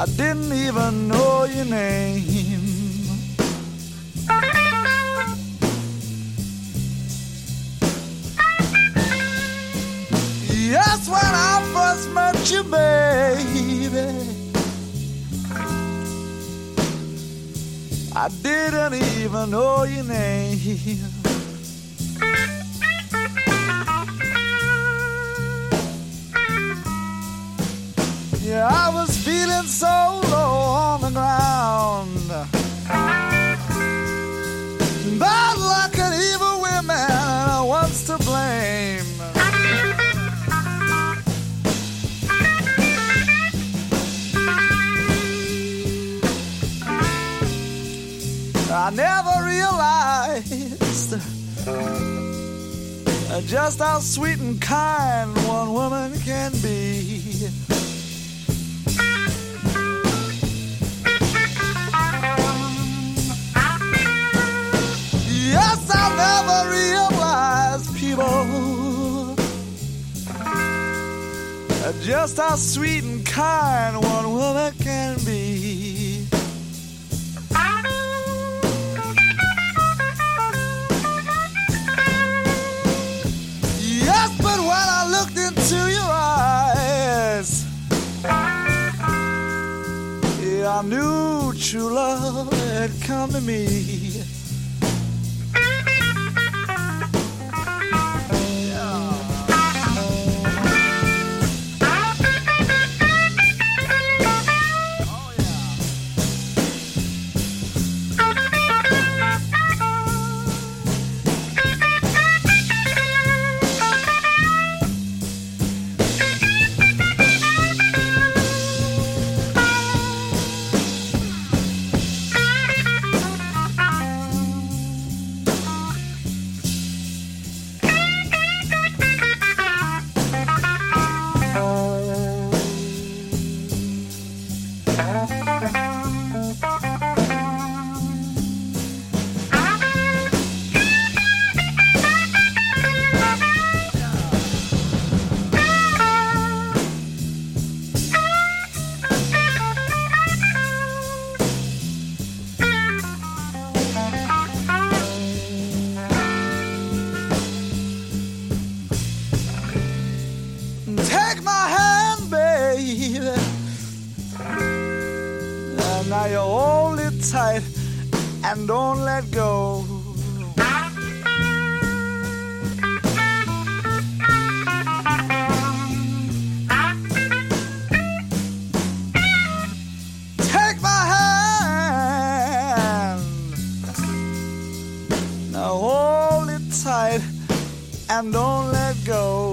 I didn't even know your name. Yes, when I first met you, baby, I didn't even know your name. Yeah, I was feeling so low on the ground, bad luck and evil women, I was to blame. I never realized just how sweet and kind one woman can be. Yes, I never realized, people, just how sweet and kind one woman can be. Yes, but when I looked into your eyes, yeah, I knew true love had come to me. Take my hand, baby, and now you hold it tight and don't let go. Take my hand, now hold it tight and don't let go.